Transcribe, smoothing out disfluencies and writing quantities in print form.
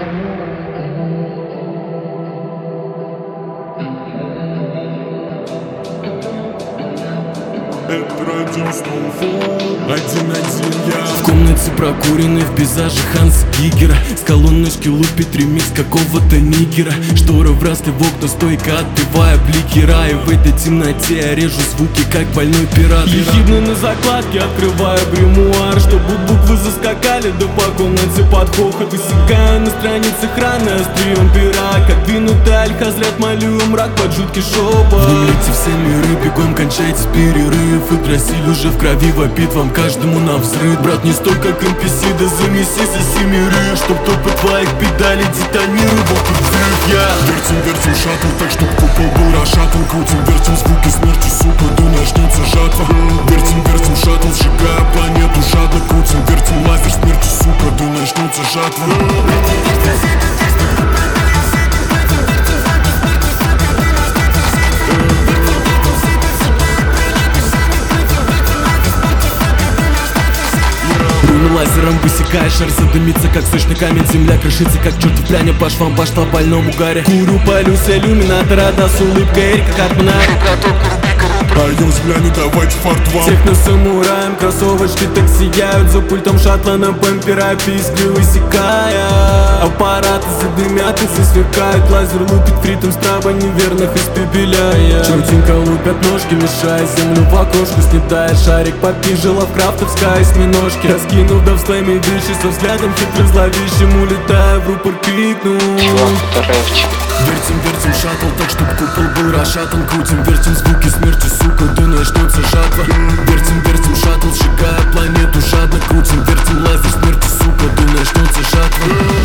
Один я в комнате прокуренный, в пейзаже Ханса Гигера. С колоночки лупит ремикс какого-то нигера. Шторы врасли в окна, стойко отпевая блики рая. В этой темноте я режу звуки, как больной пират. Ехидно на закладке открываю гримуар, чтобы буквы заскакали, да по комнате под хохот. Высекаю на странице храна острием пера, как двинутый аль-хазрят малюю мрак под жуткий шепот. Внемлите все миры, бегом кончайте перерыв. Игдрасиль уже в крови вопит вам каждому на взрыв. Брат, не стой как NPC, да замеси за семерых, чтоб топот твоих педалей детонировал как взрыв. Я вертим шаттл, так чтоб купол был расшатан. Крутим, вертим звуки смерти, сука, да начнется жатва. Вертим шаттл, сжигая планету жадно. Крутим, вертим лазер смерти, сука, да начнется жатва. Лазером высекаешь, шар задымится, как сочный камень. Земля крышится, как чертов пляня по швам, по больному гаре. Курю, палю с иллюминатора, да с улыбкой Эрика Картмана. Айо, земля, не давайте фарт вам. Техно-самураем кроссовочки так сияют. За пультом шаттла на бампера пискли высекая. Аппараты задымят и засверкают. Лазер лупит в ритм страба неверных испепеляя. Чёртенько лупят ножки, мешая землю в окошку. Снедая шарик, попизже лавкрафтовская осьминожки. Раскинув да в слэме дыши, со взглядом хитро зловещим улетая в рупор крикну: чувак, это рэпчик. Вертим шаттл, так чтоб купол был расшатан. Крутим, вертим звуки смерти, сука, да начнется жатва. Вертим шаттл, сжигая планету жадно. Крутим, вертим лазер смерти, сука, да начнется жатва.